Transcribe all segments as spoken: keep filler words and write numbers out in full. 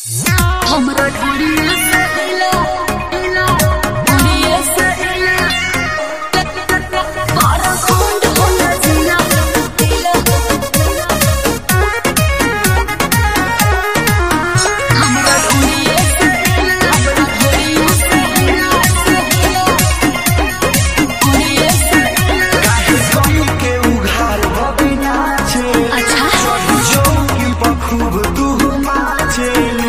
हमरा ढोलिया से हिला हिला ढोलिया से हिला बारा कुंड होला जिला हिला हमरा ढोलिया से हिला हमरा ढोलिया से हिला ढोलिया से काहे कोई के उघार बबिना छे अच्छा जो की बखूब तू नाचे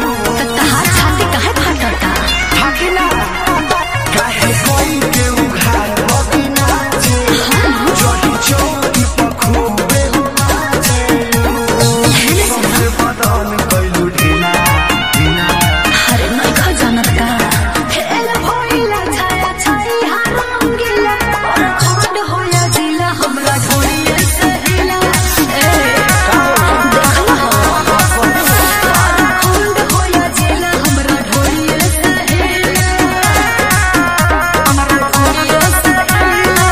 काहे कोई के उघार बबिना छे जो जो की बखूब नाचे सबसे बदन कइलू ढीला ढीला अरे नइखा जानत का खेल भइला छाया छाई हारंगिला और खंड होया जिला हमरा ढोलिया से हिला ए देखला खंड होया जिला हमरा ढोलिया से हिला हमरा ढोलिया से हिला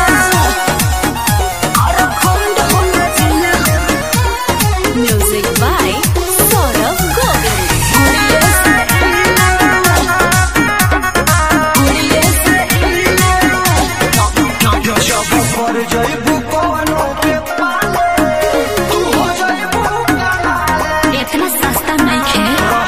और खंड होया जिला म्यूजिक बाय सौरभ गोविल ढोलिया से हिला ढोलिया से हिला जो जब पर जइबू कोनो के पाले तू हो जइबू काला इतना सस्ता नहीं खे